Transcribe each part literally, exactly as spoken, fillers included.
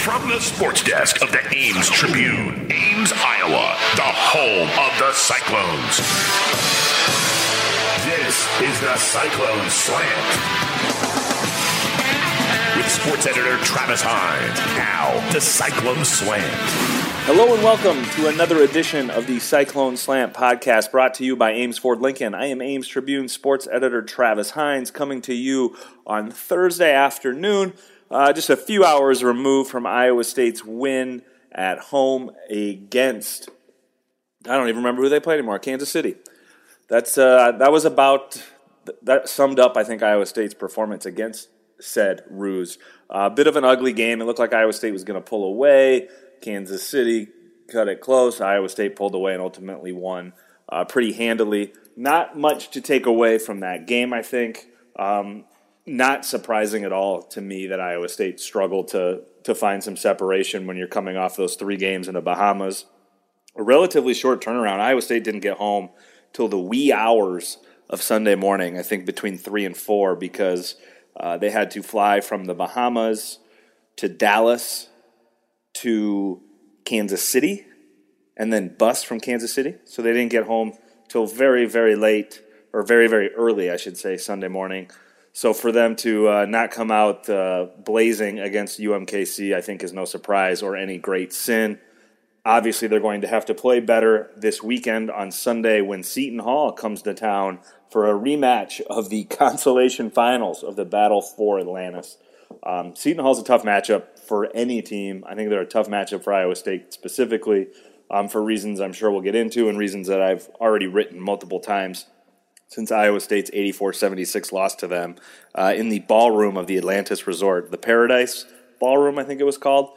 From the sports desk of the Ames Tribune, Ames, Iowa, the home of the Cyclones. This is the Cyclone Slant. With sports editor Travis Hines. Now, the Cyclone Slant. Hello and welcome to another edition of the Cyclone Slant podcast brought to you by Ames Ford Lincoln. I am Ames Tribune sports editor Travis Hines coming to you on Thursday afternoon, uh, just a few hours removed from Iowa State's win at home against, I don't even remember who they played anymore, Kansas City. That's uh, that was about, that summed up, I think, Iowa State's performance against said Ruse. A uh, bit of an ugly game. It looked like Iowa State was going to pull away. Kansas City cut it close. Iowa State pulled away and ultimately won uh, pretty handily. Not much to take away from that game, I think. Um, not surprising at all to me that Iowa State struggled to to find some separation when you're coming off those three games in the Bahamas. A relatively short turnaround. Iowa State didn't get home till the wee hours of Sunday morning, I think between three and four, because uh, they had to fly from the Bahamas to Dallas to Kansas City, and then bus from Kansas City. So they didn't get home till very, very late, or very, very early, I should say, Sunday morning. So for them to uh, not come out uh, blazing against U M K C, I think is no surprise or any great sin. Obviously, they're going to have to play better this weekend on Sunday when Seton Hall comes to town for a rematch of the consolation finals of the Battle for Atlantis. Um, Seton Hall's a tough matchup for any team. I think they're a tough matchup for Iowa State specifically, um, for reasons I'm sure we'll get into and reasons that I've already written multiple times since Iowa State's eighty-four seventy-six loss to them uh, in the ballroom of the Atlantis Resort, the Paradise Ballroom, I think it was called.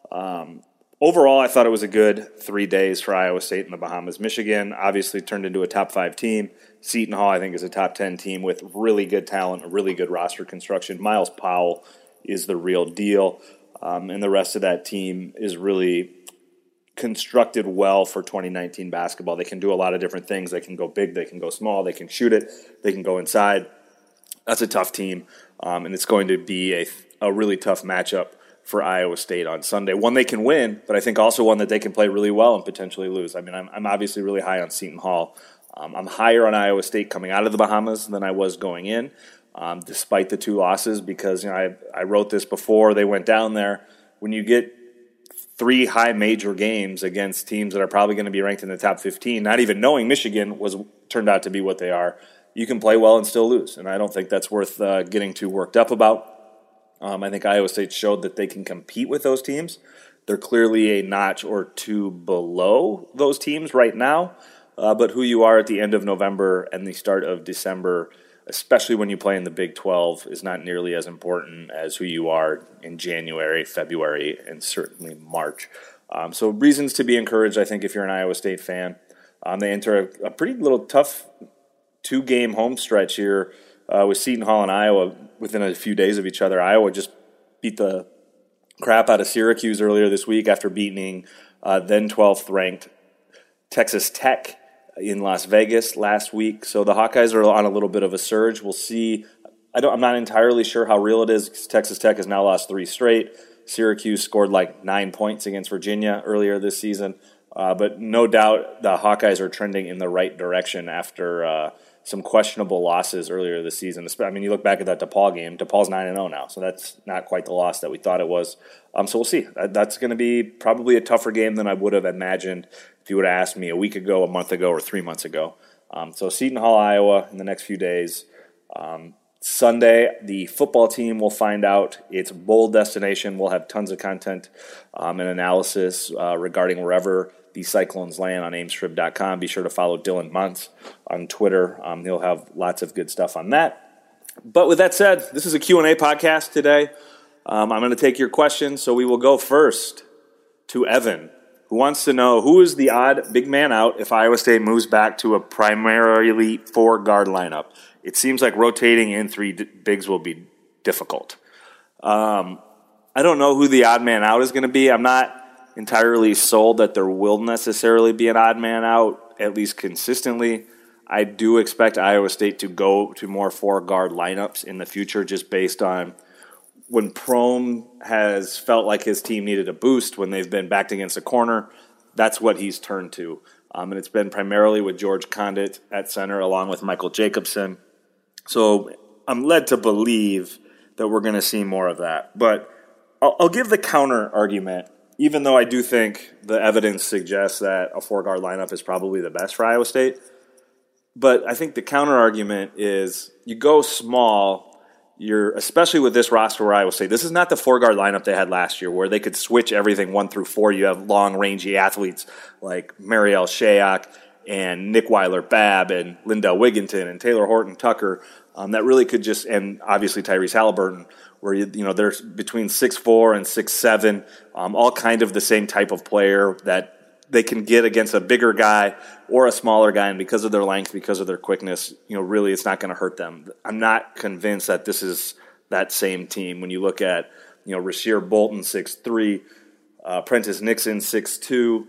Um, overall, I thought it was a good three days for Iowa State in the Bahamas. Michigan obviously turned into a top five team. Seton Hall, I think, is a top ten team with really good talent, a really good roster construction. Miles Powell is the real deal, um, and the rest of that team is really constructed well for twenty nineteen basketball. They can do a lot of different things. They can go big, they can go small, they can shoot it, they can go inside. That's a tough team, um, and it's going to be a, a really tough matchup for Iowa State on Sunday. One they can win, but I think also one that they can play really well and potentially lose. I mean, I'm, I'm obviously really high on Seton Hall. Um, I'm higher on Iowa State coming out of the Bahamas than I was going in, um, despite the two losses, because you know I, I wrote this before they went down there. When you get three high major games against teams that are probably going to be ranked in the top fifteen, not even knowing Michigan was turned out to be what they are, you can play well and still lose. And I don't think that's worth uh, getting too worked up about. Um, I think Iowa State showed that they can compete with those teams. They're clearly a notch or two below those teams right now. Uh, but who you are at the end of November and the start of December, especially when you play in the Big twelve, is not nearly as important as who you are in January, February, and certainly March. Um, so reasons to be encouraged, I think, if you're an Iowa State fan. Um, they enter a, a pretty little tough two-game home stretch here uh, with Seton Hall and Iowa within a few days of each other. Iowa just beat the crap out of Syracuse earlier this week after beating uh, then twelfth ranked Texas Tech in Las Vegas last week. So the Hawkeyes are on a little bit of a surge. We'll see. I don't, I'm not entirely sure how real it is. Texas Tech has now lost three straight. Syracuse scored like nine points against Virginia earlier this season. Uh, but no doubt the Hawkeyes are trending in the right direction after uh, some questionable losses earlier this season. I mean, you look back at that DePaul game. DePaul's nine and oh now, so that's not quite the loss that we thought it was. Um, so we'll see. That's going to be probably a tougher game than I would have imagined if you would have asked me a week ago, a month ago, or three months ago. Um, so Seton Hall, Iowa in the next few days. Um, Sunday, the football team will find out its bowl destination. We'll have tons of content um, and analysis uh, regarding wherever the Cyclones land on ames trib dot com. Be sure to follow Dylan Muntz on Twitter. Um, he'll have lots of good stuff on that. But with that said, this is a Q and A podcast today. Um, I'm going to take your questions, so we will go first to Evan, who wants to know who is the odd big man out if Iowa State moves back to a primarily four-guard lineup. It seems like rotating in three d- bigs will be difficult. Um, I don't know who the odd man out is going to be. I'm not entirely sold that there will necessarily be an odd man out, at least consistently. I do expect Iowa State to go to more four-guard lineups in the future just based on when Prohm has felt like his team needed a boost, when they've been backed against a corner, that's what he's turned to. Um, and it's been primarily with George Condit at center along with Michael Jacobson. So I'm led to believe that we're going to see more of that. But I'll, I'll give the counter argument, even though I do think the evidence suggests that a four-guard lineup is probably the best for Iowa State. But I think the counter argument is you go small. You're, especially with this roster where Iowa State, this is not the four-guard lineup they had last year where they could switch everything one through four. You have long, rangy athletes like Mariel Shayok and Nick Weiler-Babb and Lindell Wigginton and Taylor Horton-Tucker um, that really could just, and obviously Tyrese Halliburton, where you, you know they're between six foot four and six foot seven, um, all kind of the same type of player that they can get against a bigger guy or a smaller guy, and because of their length, because of their quickness, you know, really it's not going to hurt them. I'm not convinced that this is that same team. When you look at, you know, Rasir Bolton, six three, uh, Prentice Nixon, six two,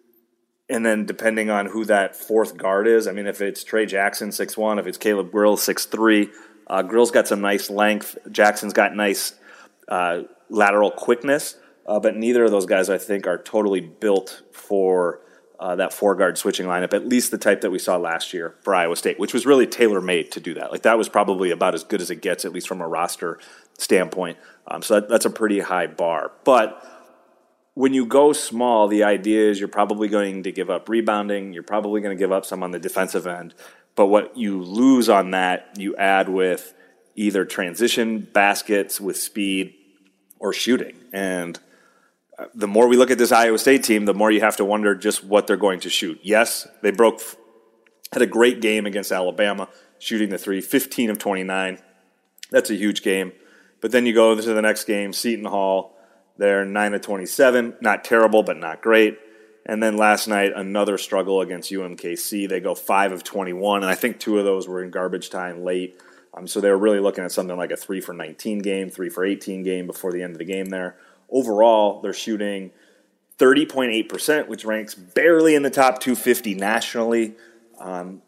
and then depending on who that fourth guard is, I mean, if it's Trey Jackson, six one, if it's Caleb Grill, six three, uh, Grill's got some nice length. Jackson's got nice uh, lateral quickness. Uh, but neither of those guys, I think, are totally built for uh, that four-guard switching lineup, at least the type that we saw last year for Iowa State, which was really tailor-made to do that. Like, that was probably about as good as it gets, at least from a roster standpoint. Um, so that, that's a pretty high bar. But when you go small, the idea is you're probably going to give up rebounding. You're probably going to give up some on the defensive end. But what you lose on that, you add with either transition baskets with speed or shooting. And the more we look at this Iowa State team, the more you have to wonder just what they're going to shoot. Yes, they broke, had a great game against Alabama, shooting the three, fifteen of twenty-nine. That's a huge game. But then you go to the next game, Seton Hall, they're nine of twenty-seven, not terrible, but not great. And then last night, another struggle against U M K C. They go five of twenty-one, and I think two of those were in garbage time late. Um, so they were really looking at something like a three for nineteen game, three for eighteen game before the end of the game there. Overall, they're shooting thirty point eight percent, which ranks barely in the top two hundred fifty nationally. Um,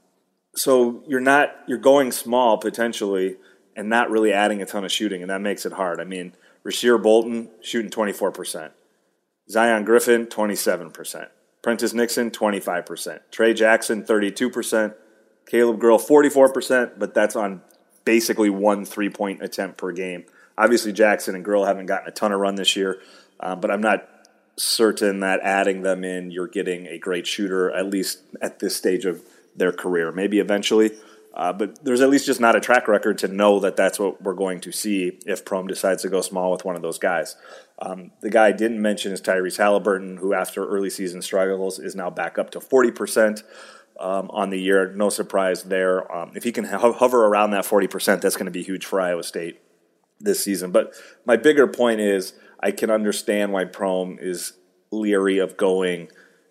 so you're not you're going small potentially and not really adding a ton of shooting, and that makes it hard. I mean, Rasir Bolton shooting twenty-four percent, Zion Griffin twenty-seven percent, Prentice Nixon twenty-five percent, Trey Jackson thirty-two percent, Caleb Grill forty-four percent, but that's on basically one three-point attempt per game. Obviously, Jackson and Grill haven't gotten a ton of run this year, uh, but I'm not certain that adding them in, you're getting a great shooter, at least at this stage of their career. Maybe eventually, uh, but there's at least just not a track record to know that that's what we're going to see if Prohm decides to go small with one of those guys. Um, the guy I didn't mention is Tyrese Halliburton, who after early season struggles is now back up to forty percent. Um, on the year. No surprise there. Um, if he can ho- hover around that forty percent, that's going to be huge for Iowa State this season. But my bigger point is I can understand why Prohm is leery of going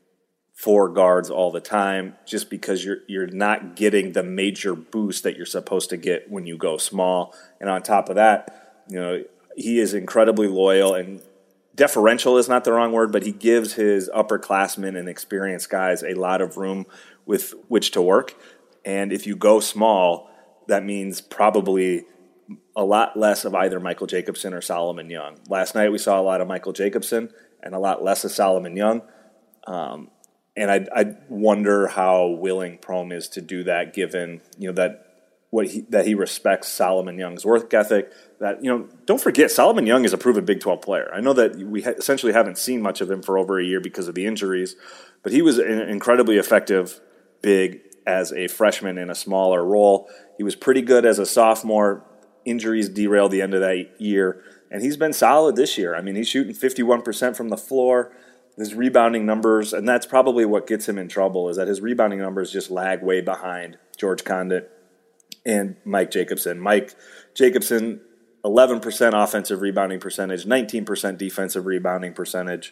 four guards all the time, just because you're you're not getting the major boost that you're supposed to get when you go small. And on top of that, you know, he is incredibly loyal, and deferential is not the wrong word, but he gives his upperclassmen and experienced guys a lot of room with which to work. And if you go small, that means probably a lot less of either Michael Jacobson or Solomon Young. Last night we saw a lot of Michael Jacobson and a lot less of Solomon Young. Um, and I, I wonder how willing Prohm is to do that, given you know that what he, that he respects Solomon Young's work ethic. That you know, don't forget Solomon Young is a proven Big twelve player. I know that we ha- essentially haven't seen much of him for over a year because of the injuries, but he was an incredibly effective big as a freshman in a smaller role. He was pretty good as a sophomore. Injuries derailed the end of that year, and he's been solid this year. I mean, he's shooting fifty-one percent from the floor. His rebounding numbers, and that's probably what gets him in trouble, is that his rebounding numbers just lag way behind George Condit and Mike Jacobson. Mike Jacobson, eleven percent offensive rebounding percentage, nineteen percent defensive rebounding percentage.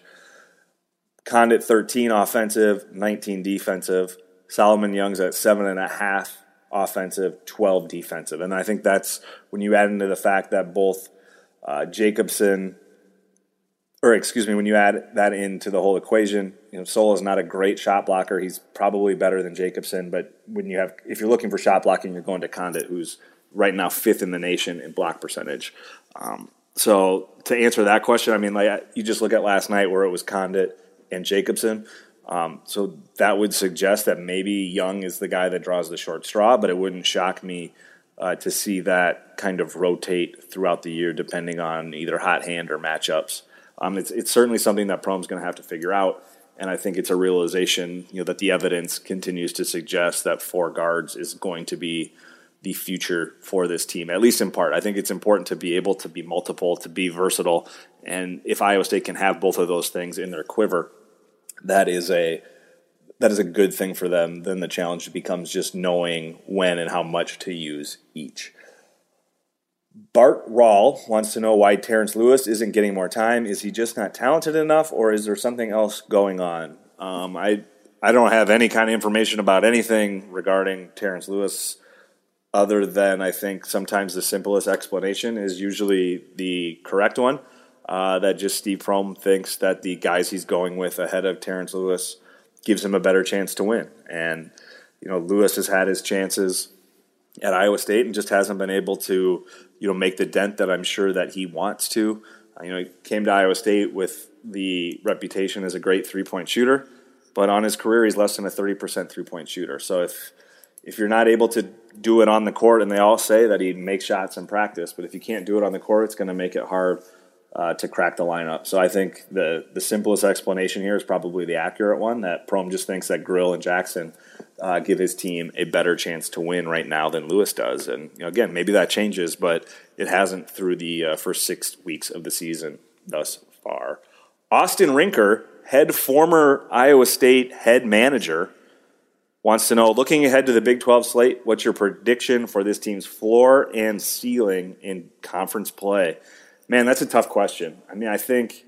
Condit, thirteen offensive, nineteen defensive. Solomon Young's at seven and a half offensive, twelve defensive. And I think that's when you add into the fact that both uh, Jacobson, or excuse me, when you add that into the whole equation, you know, Solo's not a great shot blocker. He's probably better than Jacobson, but when you have, if you're looking for shot blocking, you're going to Condit, who's right now fifth in the nation in block percentage. Um, So to answer that question, I mean, like you just look at last night where it was Condit and Jacobson. Um, so that would suggest that maybe Young is the guy that draws the short straw, but it wouldn't shock me uh, to see that kind of rotate throughout the year depending on either hot hand or matchups. Um, it's, it's certainly something that Prohm's going to have to figure out, and I think it's a realization, you know, that the evidence continues to suggest that four guards is going to be the future for this team, at least in part. I think it's important to be able to be multiple, to be versatile, and if Iowa State can have both of those things in their quiver, that is a that is a good thing for them. Then the challenge becomes just knowing when and how much to use each. Bart Rawl wants to know why Terrence Lewis isn't getting more time. Is he just not talented enough, or is there something else going on? Um, I I don't have any kind of information about anything regarding Terrence Lewis other than I think sometimes the simplest explanation is usually the correct one. Uh, that just Steve Prohm thinks that the guys he's going with ahead of Terrence Lewis gives him a better chance to win. And, you know, Lewis has had his chances at Iowa State and just hasn't been able to, you know, make the dent that I'm sure that he wants to. Uh, you know, he came to Iowa State with the reputation as a great three-point shooter, but on his career he's less than a thirty percent three-point shooter. So if if you're not able to do it on the court, and they all say that he makes shots in practice, but if you can't do it on the court, it's going to make it hard Uh, to crack the lineup. So I think the the simplest explanation here is probably the accurate one, that Prohm just thinks that Grill and Jackson uh, give his team a better chance to win right now than Lewis does. And you know, again, maybe that changes, but it hasn't through the uh, first six weeks of the season thus far. Austin Rinker, head former Iowa State head manager, wants to know, looking ahead to the Big twelve slate, what's your prediction for this team's floor and ceiling in conference play? Man, that's a tough question. I mean, I think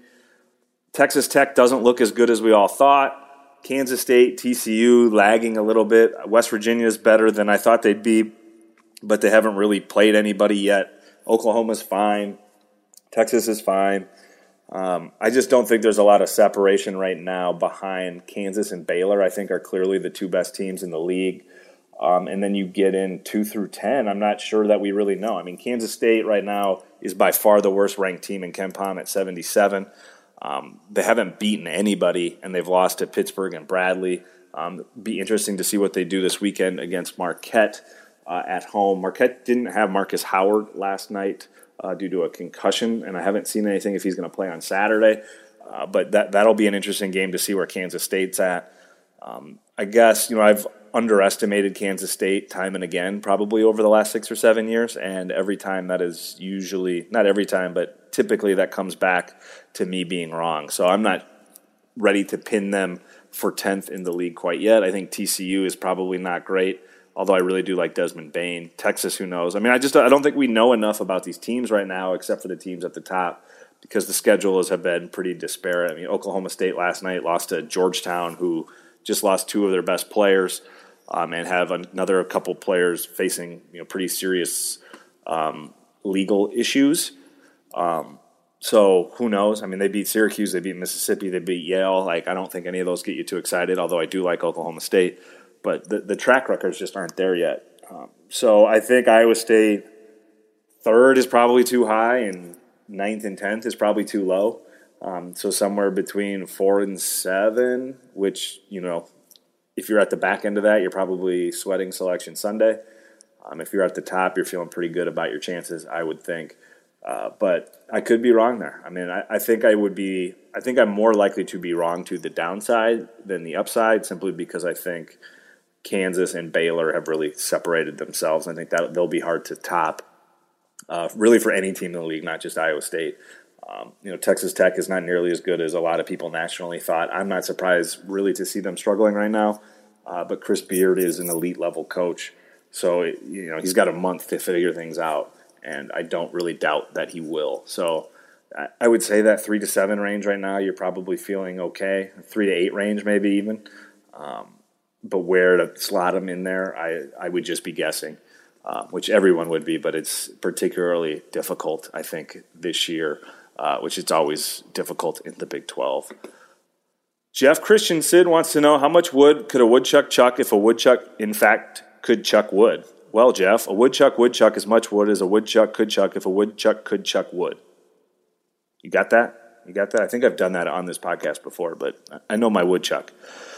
Texas Tech doesn't look as good as we all thought. Kansas State, T C U lagging a little bit. West Virginia is better than I thought they'd be, but they haven't really played anybody yet. Oklahoma's fine. Texas is fine. Um, I just don't think there's a lot of separation right now behind Kansas and Baylor. I think are clearly the two best teams in the league. Um, and then you get in two through ten. I'm not sure that we really know. I mean, Kansas State right now is by far the worst ranked team in KenPom at seventy-seven. Um, they haven't beaten anybody, and they've lost to Pittsburgh and Bradley. Um, be interesting to see what they do this weekend against Marquette uh, at home. Marquette didn't have Marcus Howard last night uh, due to a concussion, and I haven't seen anything if he's going to play on Saturday. Uh, but that that'll be an interesting game to see where Kansas State's at. Um, I guess, you know, I've underestimated Kansas State time and again probably over the last six or seven years, and every time that is usually, not every time, but typically that comes back to me being wrong. So I'm not ready to pin them for tenth in the league quite yet. I think T C U is probably not great, although I really do like Desmond Bane. Texas, who knows? I mean, I just I don't think we know enough about these teams right now except for the teams at the top because the schedules have been pretty disparate. I mean, Oklahoma State last night lost to Georgetown, who just lost two of their best players. Um, and have another couple players facing, you know, pretty serious um, legal issues. Um, so who knows? I mean, they beat Syracuse, they beat Mississippi, they beat Yale. Like, I don't think any of those get you too excited, although I do like Oklahoma State. But the, the track records just aren't there yet. Um, so I think Iowa State third is probably too high, and ninth and tenth is probably too low. Um, so somewhere between four and seven, which, you know, if you're at the back end of that, you're probably sweating Selection Sunday. Um, if you're at the top, you're feeling pretty good about your chances, I would think. Uh, but I could be wrong there. I mean, I, I think I would be. I think I'm more likely to be wrong to the downside than the upside, simply because I think Kansas and Baylor have really separated themselves. I think that they'll be hard to top, uh, really for any team in the league, not just Iowa State. Um, you know, Texas Tech is not nearly as good as a lot of people nationally thought. I'm not surprised really to see them struggling right now. Uh, but Chris Beard is an elite level coach, so it, you know he's got a month to figure things out, and I don't really doubt that he will. So I, I would say that three to seven range right now, you're probably feeling okay. Three to eight range, maybe even. Um, but where to slot him in there, I I would just be guessing, uh, which everyone would be. But it's particularly difficult, I think, this year. Uh, which it's always difficult in the Big twelve. Jeff Christensen wants to know, how much wood could a woodchuck chuck if a woodchuck, in fact, could chuck wood? Well, Jeff, a woodchuck would chuck as much wood as a woodchuck could chuck if a woodchuck could chuck wood. You got that? You got that? I think I've done that on this podcast before, but I know my woodchuck.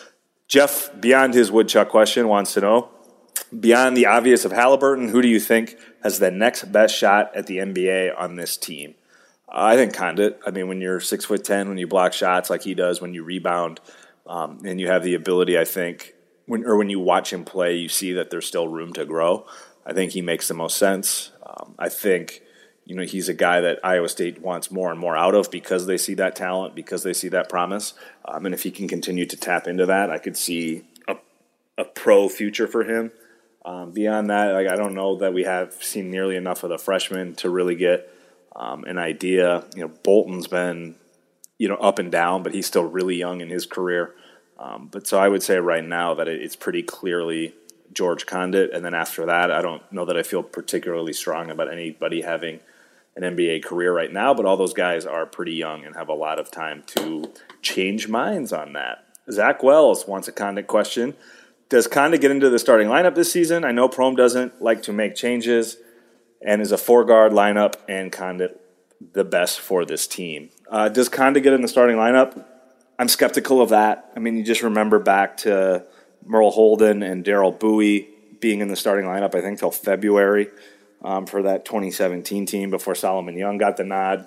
Jeff, beyond his woodchuck question, wants to know, beyond the obvious of Halliburton, who do you think has the next best shot at the N B A on this team? Uh, I think Condit. I mean, when you're six foot ten, when you block shots like he does, when you rebound, um, and you have the ability, I think, when or when you watch him play, you see that there's still room to grow. I think he makes the most sense. Um, I think, you know, he's a guy that Iowa State wants more and more out of because they see that talent, because they see that promise. Um, and if he can continue to tap into that, I could see a, a pro future for him. Um, beyond that, like I don't know that we have seen nearly enough of the freshmen to really get um, an idea. You know, Bolton's been, you know, up and down, but he's still really young in his career. Um, but so I would say right now that it, it's pretty clearly George Condit. And then after that, I don't know that I feel particularly strong about anybody having an N B A career right now, but all those guys are pretty young and have a lot of time to change minds on that. Zach Wells wants a Condit question. Does Condit get into the starting lineup this season? I know Prohm doesn't like to make changes and is a four-guard lineup and Condit the best for this team. Uh, does Condit get in the starting lineup? I'm skeptical of that. I mean, you just remember back to Merle Holden and Darryl Bowie being in the starting lineup, I think, till February um, for that twenty seventeen team before Solomon Young got the nod.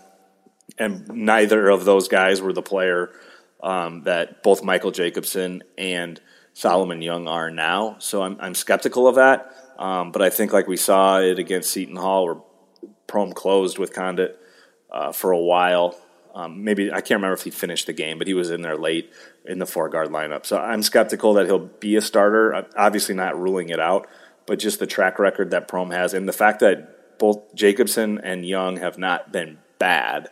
And neither of those guys were the player um, that both Michael Jacobson and Solomon Young are now. So I'm, I'm skeptical of that. Um, but I think like we saw it against Seton Hall where Prohm closed with Condit uh, for a while. Um, maybe I can't remember if he finished the game, but he was in there late in the four-guard lineup. So I'm skeptical that he'll be a starter. Obviously not ruling it out, but just the track record that Prohm has and the fact that both Jacobson and Young have not been bad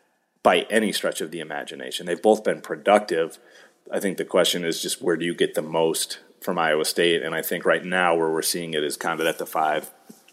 by any stretch of the imagination. They've both been productive. I think the question is just where do you get the most from Iowa State? And I think right now where we're seeing it is kind of at the five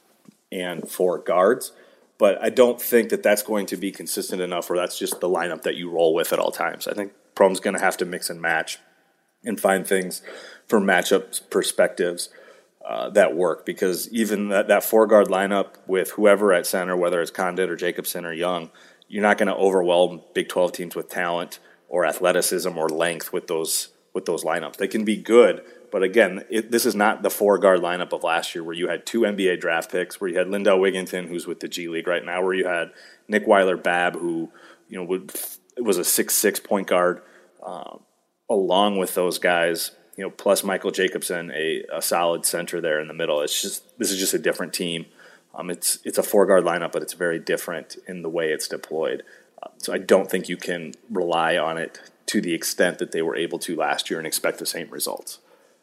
and four guards. But I don't think that that's going to be consistent enough or that's just the lineup that you roll with at all times. I think Prohm's going to have to mix and match and find things from matchup perspectives uh, that work because even that, that four-guard lineup with whoever at center, whether it's Condit or Jacobson or Young, you're not going to overwhelm Big twelve teams with talent or athleticism or length with those with those lineups. They can be good, but again, it, this is not the four-guard lineup of last year where you had two N B A draft picks, where you had Lindell Wigginton, who's with the G League right now, where you had Nick Weiler-Babb, who you know would, was a six six point guard, um, along with those guys, you know, plus Michael Jacobson, a, a solid center there in the middle. It's just this is just a different team. Um, it's it's a four-guard lineup, but it's very different in the way it's deployed. So I don't think you can rely on it to the extent that they were able to last year and expect the same results.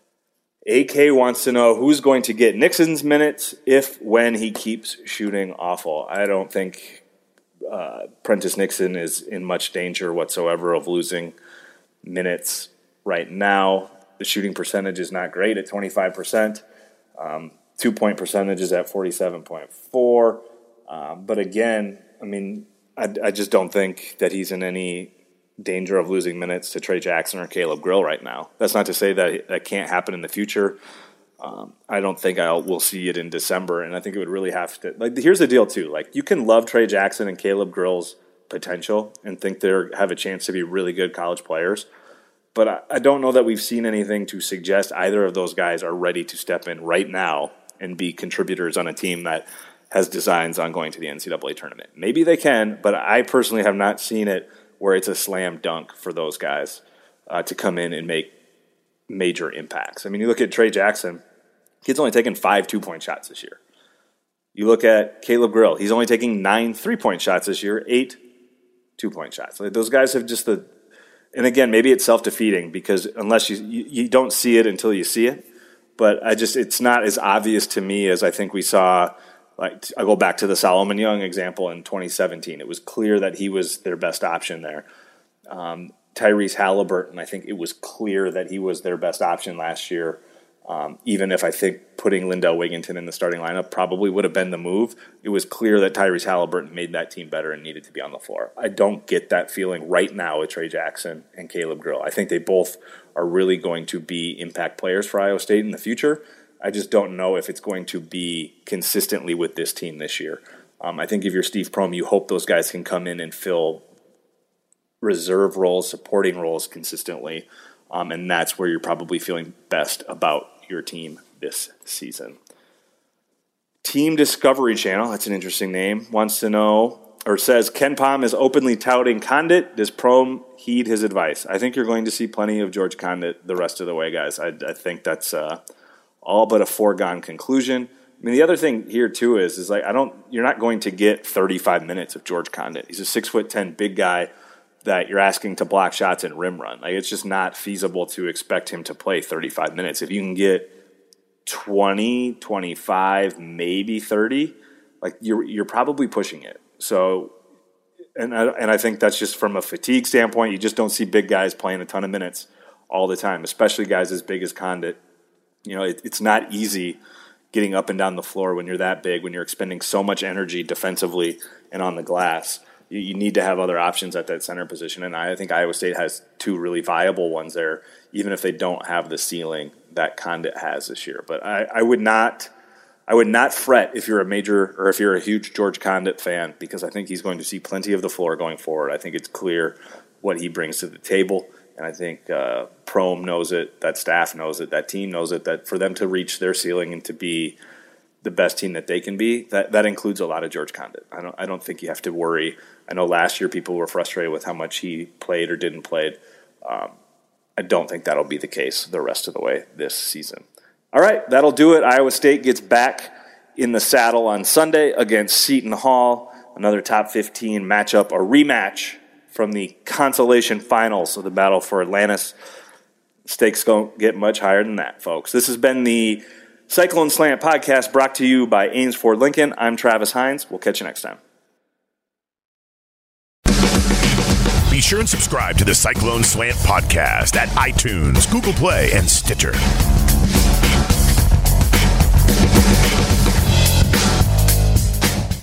A K wants to know who's going to get Nixon's minutes if when he keeps shooting awful. I don't think uh, Prentice Nixon is in much danger whatsoever of losing minutes right now. The shooting percentage is not great at twenty-five percent. Um, two-point percentage is at forty-seven point four. Um, but again, I mean, I, I just don't think that he's in any danger of losing minutes to Trey Jackson or Caleb Grill right now. That's not to say that that can't happen in the future. Um, I don't think I'll we'll see it in December, and I think it would really have to. Like, here's the deal too: like, you can love Trey Jackson and Caleb Grill's potential and think they have a chance to be really good college players, but I, I don't know that we've seen anything to suggest either of those guys are ready to step in right now and be contributors on a team that has designs on going to the N C double A tournament. Maybe they can, but I personally have not seen it where it's a slam dunk for those guys uh, to come in and make major impacts. I mean, you look at Trey Jackson, he's only taken five two-point shots this year. You look at Caleb Grill, he's only taking nine three-point shots this year, eight two-point shots. Like, those guys have just the – and again, maybe it's self-defeating because unless you, you – you don't see it until you see it. But I just – it's not as obvious to me as I think we saw – like, I go back to the Solomon Young example in twenty seventeen. It was clear that he was their best option there. Um, Tyrese Halliburton, I think it was clear that he was their best option last year, um, even if I think putting Lindell Wigginton in the starting lineup probably would have been the move. It was clear that Tyrese Halliburton made that team better and needed to be on the floor. I don't get that feeling right now with Trey Jackson and Caleb Grill. I think they both are really going to be impact players for Iowa State in the future. I just don't know if it's going to be consistently with this team this year. Um, I think if you're Steve Prohm, you hope those guys can come in and fill reserve roles, supporting roles consistently, um, and that's where you're probably feeling best about your team this season. Team Discovery Channel, that's an interesting name, wants to know, or says, Ken Pom is openly touting Condit. Does Prohm heed his advice? I think you're going to see plenty of George Condit the rest of the way, guys. I, I think that's uh, all but a foregone conclusion. I mean, the other thing here too is, is like I don't. You're not going to get thirty-five minutes of George Condit. He's a six foot ten big guy that you're asking to block shots and rim run. Like it's just not feasible to expect him to play thirty-five minutes. If you can get twenty, twenty-five, maybe thirty, like you're you're probably pushing it. So, and I, and I think that's just from a fatigue standpoint. You just don't see big guys playing a ton of minutes all the time, especially guys as big as Condit. You know, it, it's not easy getting up and down the floor when you're that big, when you're expending so much energy defensively and on the glass. You, you need to have other options at that center position, and I think Iowa State has two really viable ones there, even if they don't have the ceiling that Condit has this year. But I, I would not I would not fret if you're a major or if you're a huge George Condit fan, because I think he's going to see plenty of the floor going forward. I think it's clear what he brings to the table, and I think uh, Prohm knows it, that staff knows it, that team knows it, that for them to reach their ceiling and to be the best team that they can be, that, that includes a lot of George Condit. I don't I don't think you have to worry. I know last year people were frustrated with how much he played or didn't play. Um, I don't think that'll be the case the rest of the way this season. All right, that'll do it. Iowa State gets back in the saddle on Sunday against Seton Hall. Another top fifteen matchup, a rematch from the consolation finals of the battle for Atlantis. Stakes don't get much higher than that, folks. This has been the Cyclone Slant podcast brought to you by Ames Ford Lincoln. I'm Travis Hines. We'll catch you next time. Be sure and subscribe to the Cyclone Slant podcast at iTunes, Google Play, and Stitcher.